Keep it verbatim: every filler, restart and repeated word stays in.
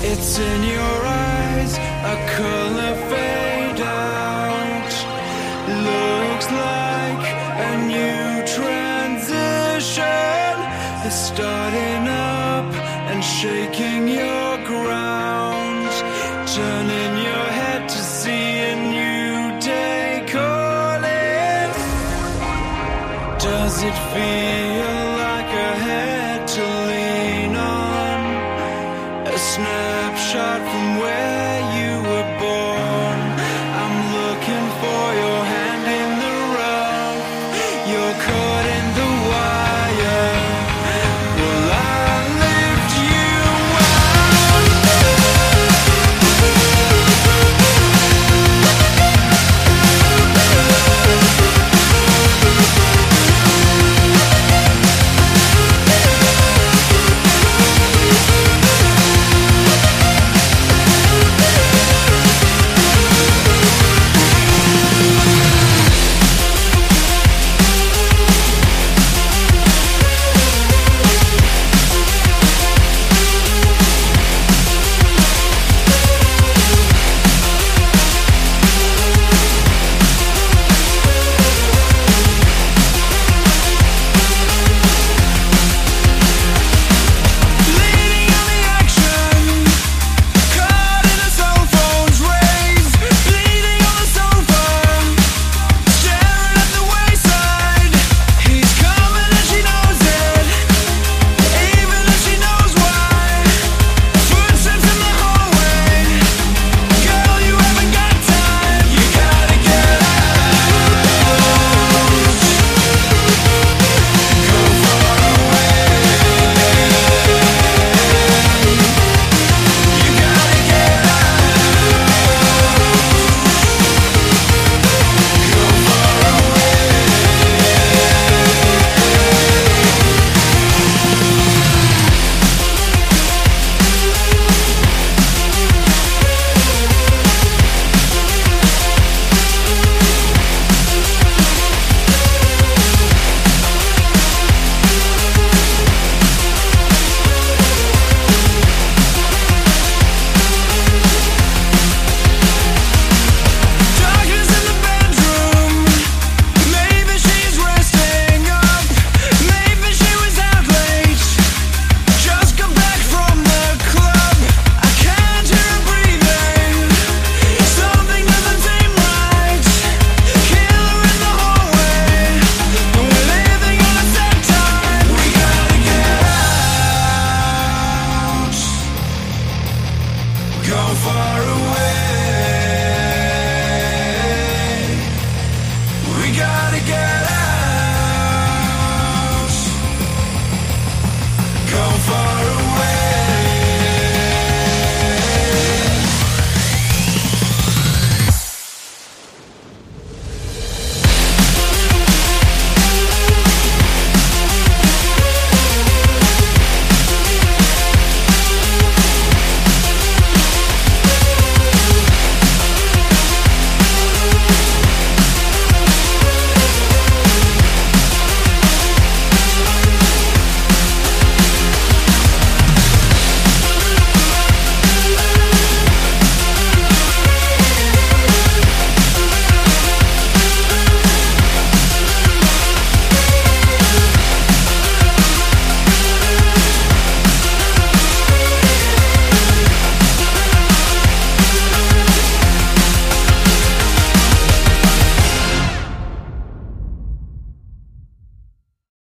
It's in your eyes, a color fade out. Looks like a new transition is starting up and shaking your ground, turning your head to see a new day calling. Does it feel like a head to lean on? A snapshot from where you were born. I'm looking for your hand in the rough. You're caught in the wire. Will I lift you go far away?